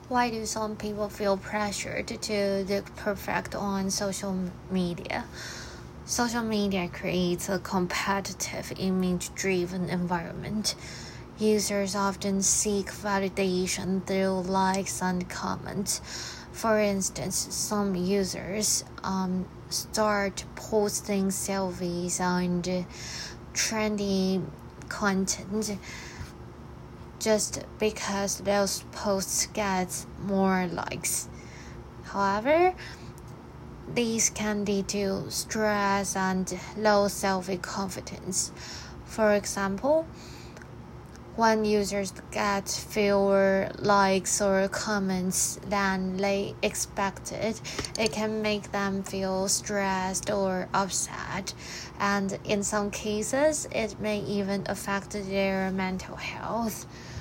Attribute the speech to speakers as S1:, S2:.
S1: Why do some people feel pressured to look perfect on social media? Social media creates a competitive, image-driven environment. Users often seek validation through likes and comments. For instance, some users start posting selfies and trendy content just because those posts get more likes. However, these can lead to stress and low self-confidence. For example, when users get fewer likes or comments than they expected, it can make them feel stressed or upset, and in some cases, it may even affect their mental health.